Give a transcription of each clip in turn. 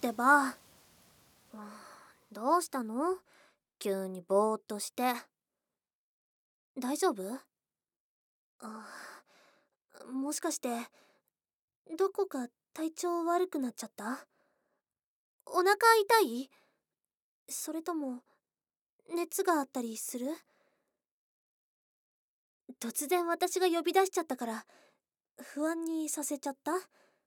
ってば。どうしたの？急にぼーっとして。大丈夫？あ、もしかしてどこか体調悪くなっちゃった？お腹痛い？それとも熱があったりする？突然私が呼び出しちゃったから不安にさせちゃった？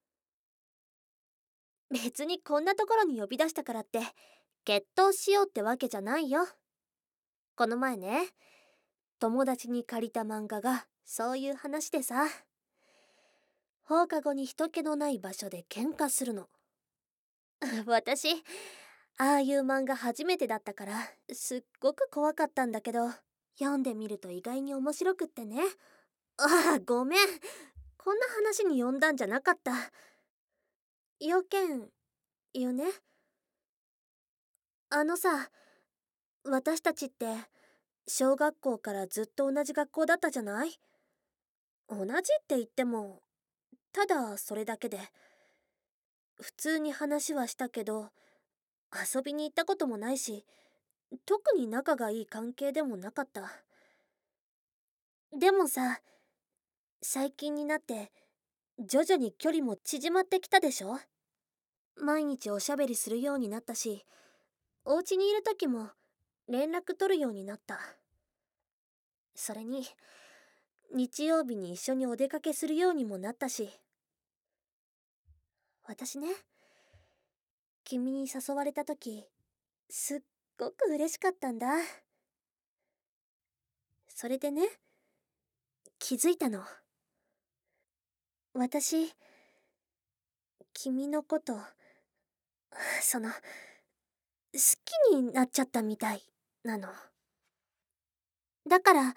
別にこんなところに呼び出したからって決闘しようってわけじゃないよ。この前ね、友達に借りた漫画がそういう話でさ、放課後に人気のない場所で喧嘩するの。私ああいう漫画初めてだったからすっごく怖かったんだけど、読んでみると意外に面白くってね。ああ、ごめん、こんな話に呼んだんじゃなかった。要件言うね。あのさ、私たちって小学校からずっと同じ学校だったじゃない？同じって言ってもただそれだけで、普通に話はしたけど遊びに行ったこともないし、特に仲がいい関係でもなかった。でもさ、最近になって徐々に距離も縮まってきたでしょ？毎日おしゃべりするようになったし、お家にいる時も連絡取るようになった。それに日曜日に一緒にお出かけするようにもなったし。私ね、君に誘われた時すっごく嬉しかったんだ。それでね、気づいたの。私、君のこと、好きになっちゃったみたいなの。だから、ね、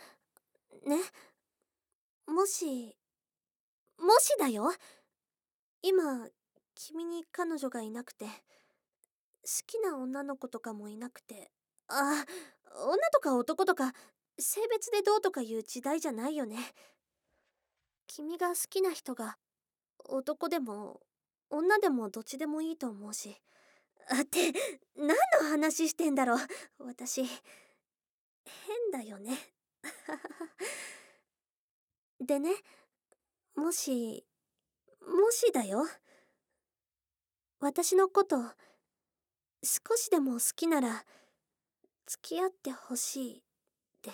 もし、もしだよ。今、君に彼女がいなくて、好きな女の子とかもいなくて、女とか男とか、性別でどうとかいう時代じゃないよね。君が好きな人が、男でも、女でもどっちでもいいと思うし。って何の話してんだろう。私変だよね。でね、もしだよ、私のこと少しでも好きなら付き合ってほしいです。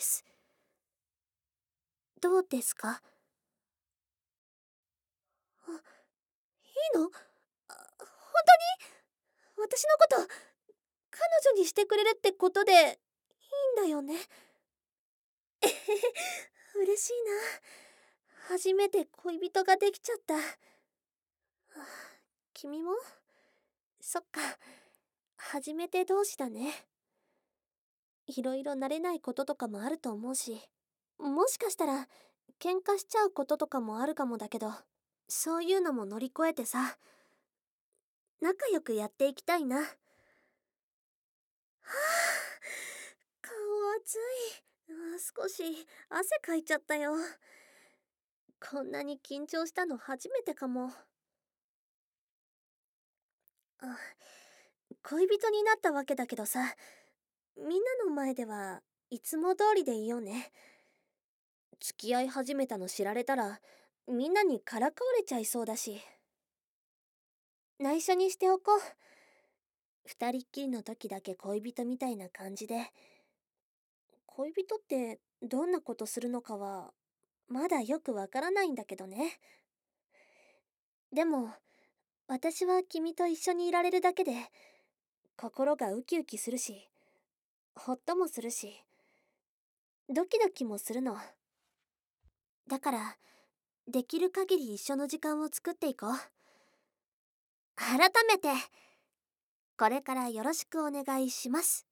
どうですか？いいの？本当に私のこと彼女にしてくれるってことでいいんだよね？嬉しいな。初めて恋人ができちゃった。君も？そっか、初めて同士だね。いろいろ慣れないこととかもあると思うし、もしかしたら喧嘩しちゃうこととかもあるかもだけど、そういうのも乗り越えてさ、仲良くやっていきたいな。はあ、顔熱い。少し汗かいちゃったよ。こんなに緊張したの初めてかも。あ、恋人になったわけだけどさ、みんなの前ではいつも通りでいいよね。付き合い始めたの知られたらみんなにからかわれちゃいそうだし。内緒にしておこう。二人っきりの時だけ恋人みたいな感じで。恋人ってどんなことするのかはまだよくわからないんだけどね。でも私は君と一緒にいられるだけで心がウキウキするし、ほっともするし、ドキドキもするの。だからできる限り一緒の時間を作っていこう。改めてこれからよろしくお願いします。